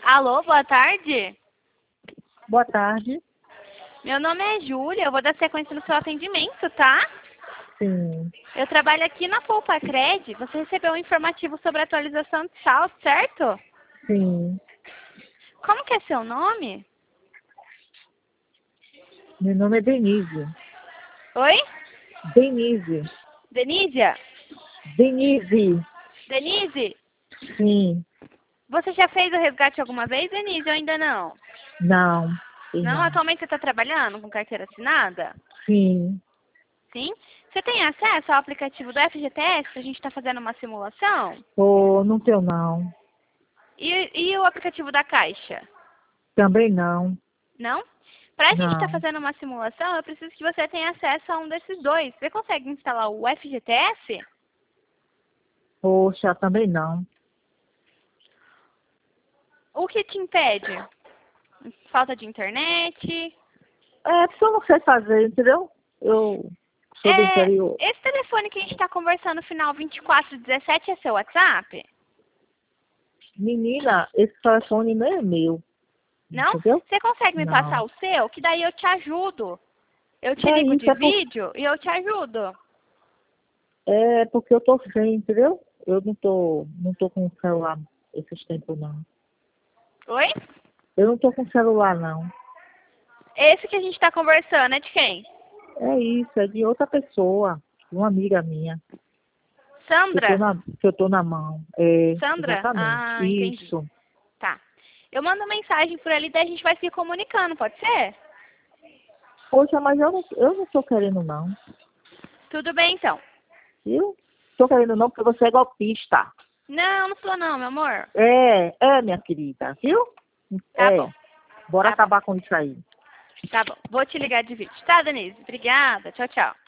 Alô, boa tarde. Boa tarde. Meu nome é Júlia, eu vou dar sequência no seu atendimento, tá? Sim, Eu trabalho aqui na Poupa Cred. Você recebeu um informativo sobre a atualização de saldo, certo? sim. Como que é seu nome? Meu nome é Denise. Oi? Denise. Denísia? Denise. Denise? Sim. Você já fez o resgate alguma vez, Denise, ou ainda não? Não. Sim, Não? não. Atualmente você está trabalhando com carteira assinada? Sim. Sim? Você tem acesso ao aplicativo do FGTS, que a gente está fazendo uma simulação? Oh, não tenho não. E o aplicativo da Caixa? Também não. Não? Para a gente estar Não. fazendo uma simulação, eu preciso que você tenha acesso a um desses dois. Você consegue instalar o FGTS? Poxa, também não. O que te impede? Falta de internet? É, porque eu não sei fazer, entendeu? Eu sou do É, interior. esse telefone que a gente está conversando, final 2417, é seu WhatsApp? Menina, esse telefone não é meu. Não? Entendeu? Você consegue me passar Não. o seu? Que daí eu te ajudo. Eu te É ligo isso, de vídeo e eu te ajudo. é porque eu tô sem, entendeu? Eu não tô com celular esses tempos, não. Oi? Eu não tô com celular, não. Esse que a gente está conversando é de quem? É isso, é de outra pessoa, uma amiga minha, Sandra? que eu tô na mão. É, Sandra? exatamente. Ah, entendi. Isso. Tá. Eu mando mensagem por ali, daí a gente vai se comunicando, pode ser? Poxa, mas eu não tô querendo não, Tudo bem, então. viu? Tô querendo não porque você é golpista. Não, não sou não, meu amor. É, minha querida, viu? Tá É, bom, bora tá bom, acabar com isso aí. tá bom. Vou te ligar de vídeo. Tá, Denise? Obrigada. Tchau, tchau.